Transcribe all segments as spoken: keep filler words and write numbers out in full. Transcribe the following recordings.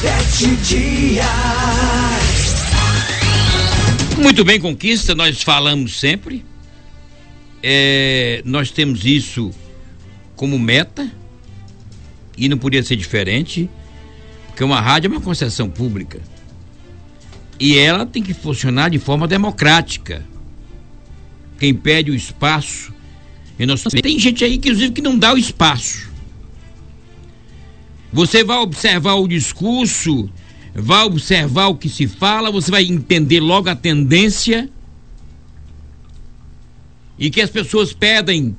Sete dias. Muito bem, Conquista, nós falamos sempre. É, nós temos isso como meta e não podia ser diferente, porque uma rádio é uma concessão pública e ela tem que funcionar de forma democrática. Quem pede o espaço, e nós, tem gente aí que inclusive que não dá o espaço. Você vai observar o discurso, vai observar o que se fala, você vai entender logo a tendência e que as pessoas pedem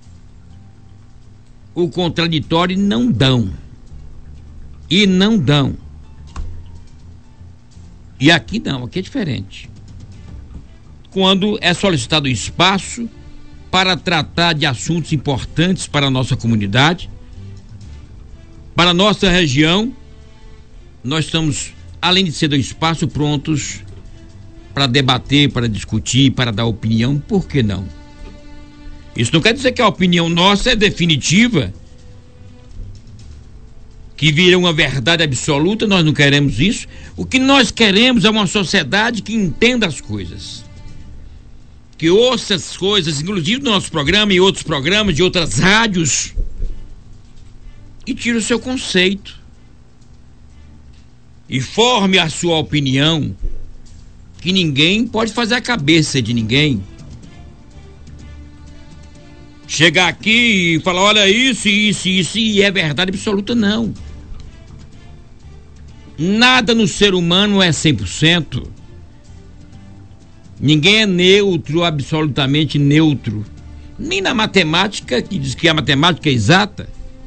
o contraditório e não dão. E não dão. E aqui não, aqui é diferente. Quando é solicitado espaço para tratar de assuntos importantes para a nossa comunidade, para a nossa região, nós estamos, além de ser do espaço, prontos para debater, para discutir, para dar opinião, por que não? Isso não quer dizer que a opinião nossa é definitiva, que vira uma verdade absoluta, nós não queremos isso. O que nós queremos é uma sociedade que entenda as coisas, que ouça as coisas, inclusive no nosso programa e outros programas de outras rádios, e tire o seu conceito e forme a sua opinião, que ninguém pode fazer a cabeça de ninguém. Chegar aqui e falar, olha isso, isso, isso, e é verdade absoluta, não. Nada no ser humano é cem por cento. Ninguém é neutro, absolutamente neutro. Nem na matemática, que diz que a matemática é exata,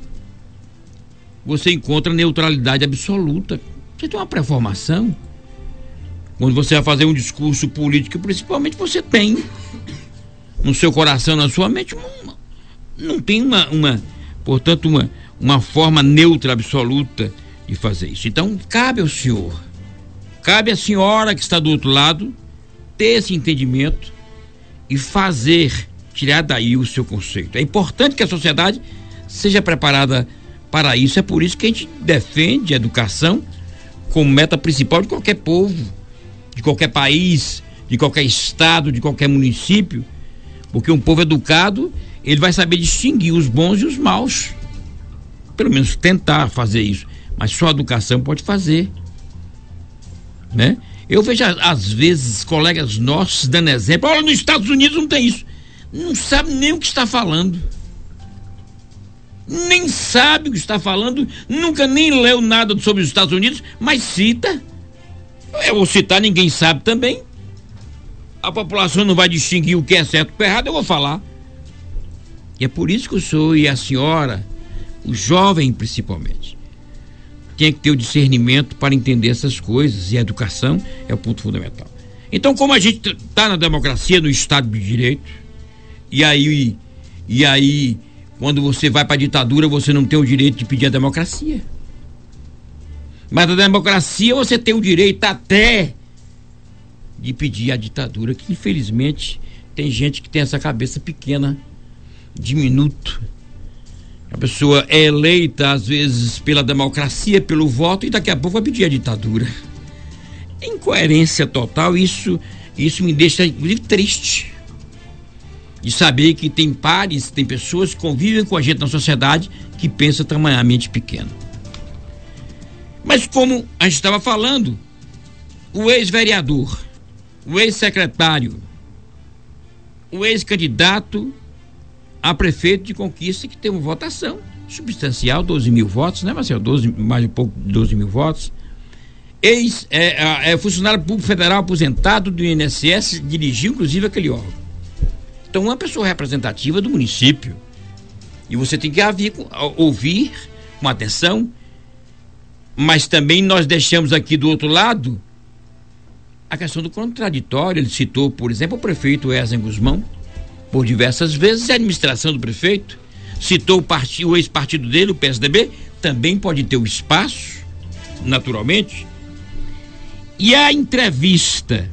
você encontra neutralidade absoluta. Você tem uma pré-formação. Quando você vai fazer um discurso político, principalmente, você tem no seu coração, na sua mente, uma, não tem uma, uma portanto, uma, uma forma neutra absoluta de fazer isso. Então, cabe ao senhor, cabe à senhora que está do outro lado, ter esse entendimento e fazer, tirar daí o seu conceito. É importante que a sociedade seja preparada para isso. É por isso que a gente defende a educação como meta principal de qualquer povo, de qualquer país, de qualquer estado, de qualquer município, porque um povo educado, ele vai saber distinguir os bons e os maus, pelo menos tentar fazer isso, mas só a educação pode fazer, né? Eu vejo às vezes colegas nossos dando exemplo, olha, nos Estados Unidos não tem isso, não sabe nem o que está falando, nem sabe o que está falando, nunca nem leu nada sobre os Estados Unidos, mas cita. Eu vou citar, ninguém sabe também. A população não vai distinguir o que é certo e o que é errado, eu vou falar. E é por isso que o senhor e a senhora, o jovem principalmente, tem que ter o discernimento para entender essas coisas, e a educação é o ponto fundamental. Então, como a gente está na democracia, no Estado de Direito, e aí, e aí quando você vai para a ditadura, você não tem o direito de pedir a democracia. Mas na democracia você tem o direito até de pedir a ditadura, que infelizmente tem gente que tem essa cabeça pequena, diminuto. A pessoa é eleita às vezes pela democracia, pelo voto, e daqui a pouco vai pedir a ditadura. É incoerência total. Isso, isso me deixa inclusive triste de saber que tem pares, tem pessoas que convivem com a gente na sociedade que pensam tamanhamente pequeno. Mas como a gente estava falando, o ex-vereador, o ex-secretário, o ex-candidato a prefeito de Conquista, que tem uma votação substancial, doze mil votos, né, Marcelo? doze, mais um pouco de doze mil votos. Ex, é, é, funcionário público federal aposentado do I N S S, dirigiu inclusive aquele órgão. Então, uma pessoa representativa do município. E você tem que ouvir, ouvir com atenção. Mas também nós deixamos aqui do outro lado a questão do contraditório. Ele citou, por exemplo, o prefeito Wesley Guzmão, por diversas vezes, a administração do prefeito, citou o, partido, o ex-partido dele, o P S D B, também pode ter o espaço, naturalmente. E a entrevista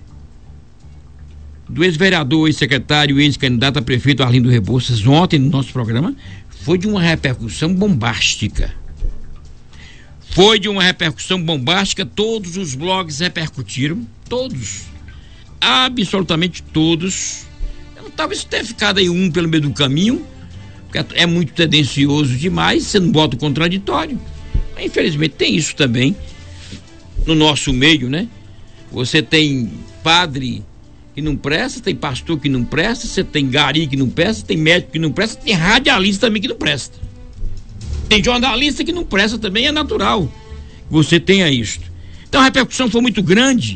do ex-vereador, ex-secretário, ex-candidato a prefeito Arlindo Rebouças, ontem no nosso programa, foi de uma repercussão bombástica. Foi de uma repercussão bombástica, todos os blogs repercutiram, todos, absolutamente todos. Talvez tenha ficado aí um pelo meio do caminho, porque é muito tendencioso demais, você não bota o contraditório. Mas, infelizmente tem isso também no nosso meio, né? Você tem padre que não presta, tem pastor que não presta, você tem gari que não presta, tem médico que não presta, tem radialista também que não presta. Tem jornalista que não presta também, é natural que você tenha isso. Então a repercussão foi muito grande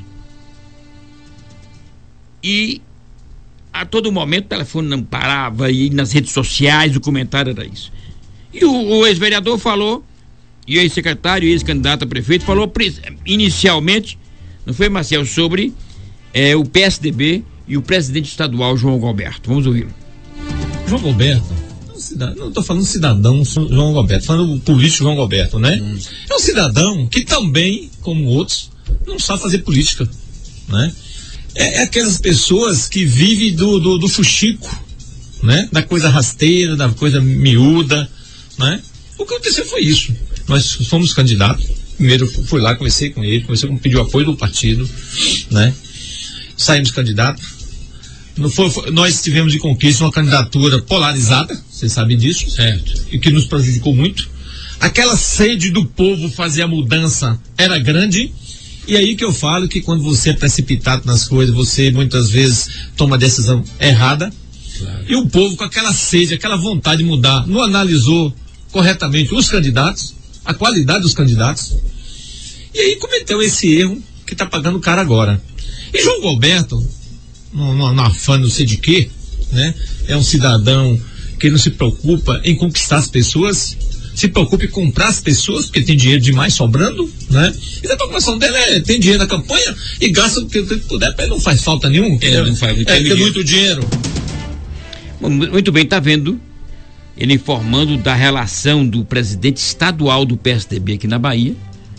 e a todo momento o telefone não parava e nas redes sociais o comentário era isso. E o, o ex-vereador falou, e o ex-secretário e ex-candidato a prefeito falou inicialmente, não foi, Marcel, sobre é, o P S D B e o presidente estadual João Galberto. Vamos ouvi-lo. João Galberto, não estou falando cidadão João Galberto, falando político João Galberto, né? Hum. É um cidadão que também, como outros, não sabe fazer política, né? É, é aquelas pessoas que vivem do, do, do fuxico, né? Da coisa rasteira, da coisa miúda, né? O que aconteceu foi isso. Nós fomos candidatos. Primeiro fui lá, conversei com ele, conversei com ele, pediu apoio do partido, né? Saímos candidatos. Não foi, foi, nós tivemos em Conquista uma candidatura polarizada, vocês sabem disso, certo? E que nos prejudicou muito. Aquela sede do povo fazer a mudança era grande. E aí que eu falo que quando você é precipitado nas coisas, você muitas vezes toma a decisão errada. Claro. E o povo com aquela sede, aquela vontade de mudar, não analisou corretamente os candidatos, a qualidade dos candidatos. E aí cometeu esse erro que está pagando o cara agora. E João Galberto, no, no, no afã não sei de quê, né? É um cidadão que não se preocupa em conquistar as pessoas, se preocupa em comprar as pessoas, porque tem dinheiro demais sobrando, né? E a preocupação dela é, tem dinheiro na campanha e gasta o que, que puder, ele não faz falta nenhum. É, não faz, é, tem muito dinheiro. Muito bem, tá vendo? Ele informando da relação do presidente estadual do P S D B aqui na Bahia.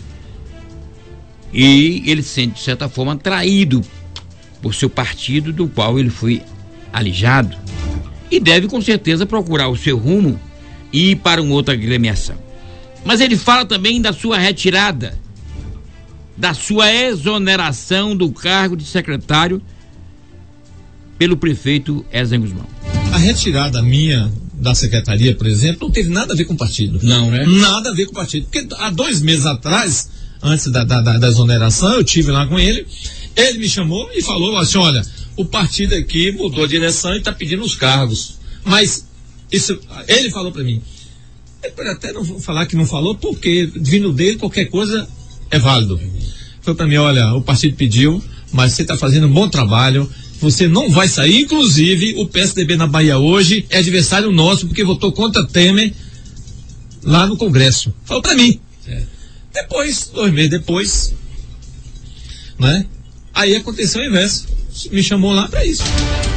E ele se sente, de certa forma, traído por seu partido, do qual ele foi alijado. E deve, com certeza, procurar o seu rumo e ir para uma outra agremiação. Mas ele fala também da sua retirada, da sua exoneração do cargo de secretário pelo prefeito Ezen Guzmão. A retirada minha da secretaria, por exemplo, não teve nada a ver com o partido. Não, né? Nada a ver com o partido. Porque há dois meses atrás, antes da, da, da, da exoneração, eu tive lá com ele, ele me chamou e falou assim, olha, o partido aqui mudou a direção e está pedindo os cargos. Mas isso, ele falou para mim, ele pode até não falar que não falou, porque vindo dele qualquer coisa é válido. Foi para mim, olha, o partido pediu, mas você está fazendo um bom trabalho, você não vai sair. Inclusive o P S D B na Bahia hoje é adversário nosso, porque votou contra Temer lá no Congresso. Falou para mim. É. Depois, dois meses depois, né? Aí aconteceu o inverso, me chamou lá para isso.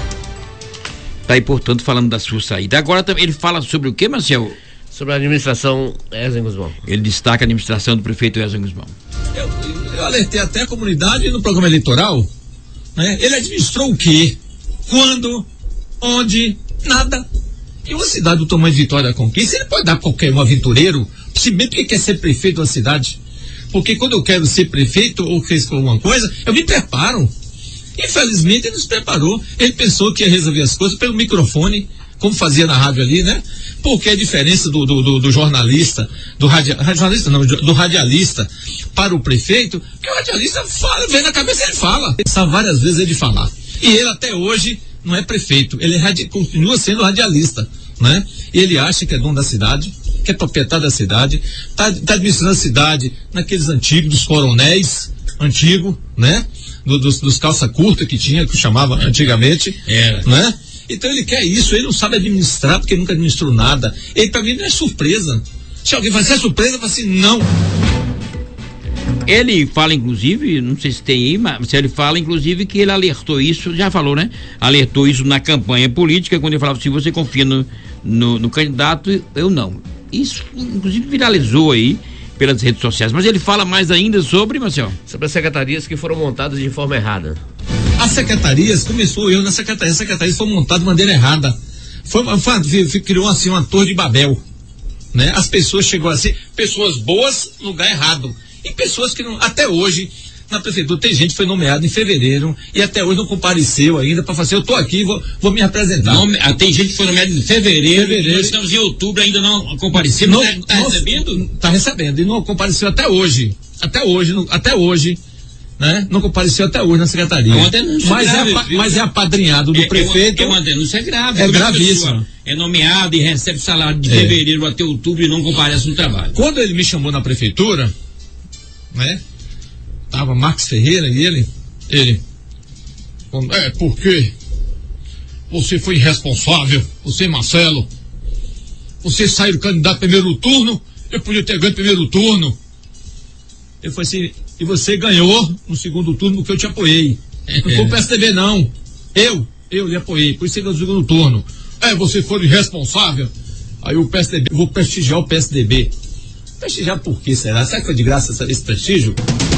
Tá aí, portanto, falando da sua saída. Agora também ele fala sobre o que, Marcel? Sobre a administração Ezen Guzmão. Ele destaca a administração do prefeito Ezen Guzmão. Eu, eu, eu alertei até a comunidade no programa eleitoral, né? Ele administrou o quê? Quando? Onde? Nada. E uma cidade do tamanho de Vitória da Conquista, ele pode dar qualquer um aventureiro, se bem porque quer ser prefeito da cidade. Porque quando eu quero ser prefeito ou fez alguma coisa, eu me preparo. Infelizmente ele não se preparou. Ele pensou que ia resolver as coisas pelo microfone, como fazia na rádio ali, né? Porque a diferença do, do, do, do jornalista, do radia, jornalista não, do radialista para o prefeito, que o radialista fala, vem na cabeça, ele fala. Ele sabe várias vezes ele falar. E ele até hoje não é prefeito, ele é radi, continua sendo radialista, né? E ele acha que é dono da cidade, que é proprietário da cidade, tá, tá administrando a cidade naqueles antigos, dos coronéis, antigo, né? Do, dos, dos calça curta que tinha, que chamava antigamente, Era. né? Então ele quer isso, ele não sabe administrar, porque nunca administrou nada. Ele, pra mim, não é surpresa. Se alguém fala, se é surpresa, eu falo assim, não. Ele fala, inclusive, não sei se tem aí, mas ele fala, inclusive, que ele alertou isso, já falou, né? Alertou isso na campanha política, quando ele falava, se você confia no, no, no candidato, eu não. Isso, inclusive, viralizou aí pelas redes sociais. Mas ele fala mais ainda sobre, Marcelo? Sobre as secretarias que foram montadas de forma errada. As secretarias, começou eu na secretaria, as secretarias foram montadas de maneira errada. Foi, foi, criou assim uma torre de Babel, né? As pessoas chegou a ser pessoas boas no lugar errado. E pessoas que não, até hoje, na prefeitura, tem gente que foi nomeada em fevereiro e até hoje não compareceu ainda para fazer, eu tô aqui, vou, vou me apresentar. Nome, ah, tem gente que foi nomeada em fevereiro, fevereiro. Nós estamos em outubro, ainda não compareceu, não está recebendo? Está recebendo e não compareceu até hoje. Até hoje, não, até hoje. Né? Não compareceu até hoje na secretaria. É uma denúncia mas, grave, é, mas é apadrinhado do é, prefeito. É uma, é uma denúncia grave. É gravíssima. É nomeado e recebe salário de é. fevereiro até outubro e não comparece no trabalho. Quando ele me chamou na prefeitura, né? Tava Marcos Ferreira e ele, ele, é porque você foi irresponsável, você, Marcelo, você saiu candidato primeiro turno, eu podia ter ganho primeiro turno. Eu falei assim, e você ganhou no segundo turno porque eu te apoiei. Não foi o P S D B não. Eu, eu lhe apoiei, por isso você ganhou no segundo turno. É, você foi irresponsável. Aí o P S D B, eu vou prestigiar o P S D B. Prestigiar por quê, será? Será que foi de graça esse prestígio?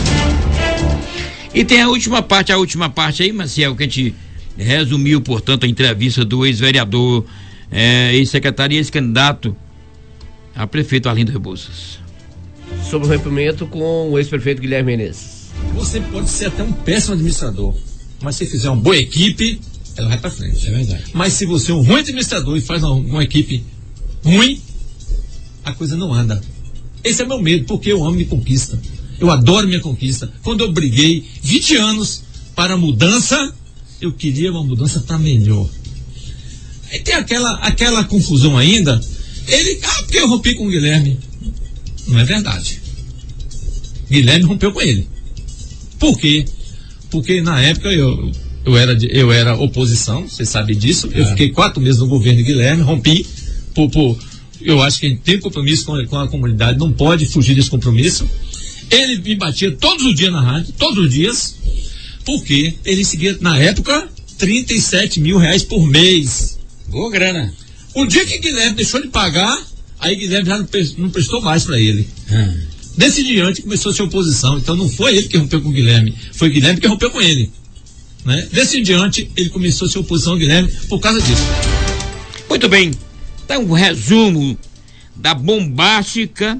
E tem a última parte, a última parte aí, Maciel, que a gente resumiu, portanto, a entrevista do ex-vereador, é, ex-secretário e ex-candidato a prefeito Arlindo Rebouças. Sobre o rompimento com o ex-prefeito Guilherme Menezes. Você pode ser até um péssimo administrador, mas se fizer uma boa equipe, ela vai pra frente. É verdade. Mas se você é um ruim administrador e faz uma, uma equipe ruim, a coisa não anda. Esse é meu medo, porque eu amo minha conquista. Eu adoro minha conquista. Quando eu briguei vinte anos para a mudança, eu queria uma mudança para melhor. Aí tem aquela, aquela confusão ainda. Ele, ah, porque eu rompi com o Guilherme. Não é verdade. Guilherme rompeu com ele. Por quê? Porque na época eu, eu, era, de, eu era oposição, você sabe disso. É. Eu fiquei quatro meses no governo de Guilherme, rompi. Por, por, eu acho que a gente tem compromisso com, com a comunidade, não pode fugir desse compromisso. Ele me batia todos os dias na rádio, todos os dias, porque ele seguia, na época, trinta e sete mil reais por mês. Boa grana. O dia que Guilherme deixou de pagar, aí Guilherme já não, não prestou mais para ele. Hum. Desse diante começou a ser oposição. Então não foi ele que rompeu com o Guilherme, foi o Guilherme que rompeu com ele. Né? Desse diante ele começou a ser oposição ao Guilherme por causa disso. Muito bem. Então, um resumo da bombástica,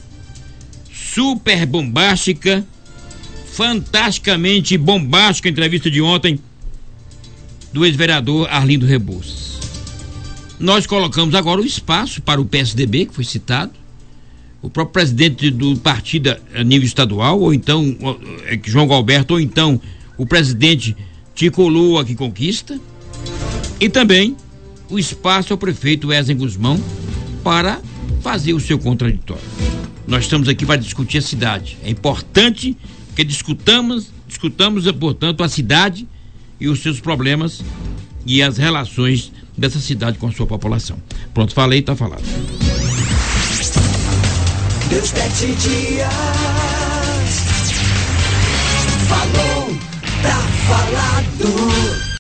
super bombástica, fantasticamente bombástica entrevista de ontem do ex-vereador Arlindo Rebouças. Nós colocamos agora o espaço para o P S D B, que foi citado, o próprio presidente do partido a nível estadual, ou então João Galberto, ou então o presidente Tico Lua, que conquista, e também o espaço ao prefeito Wesley Guzmão para fazer o seu contraditório. Nós estamos aqui para discutir a cidade. É importante que discutamos, discutamos, portanto, a cidade e os seus problemas e as relações dessa cidade com a sua população. Pronto, falei, está falado. Meus sete dias falou, tá falado.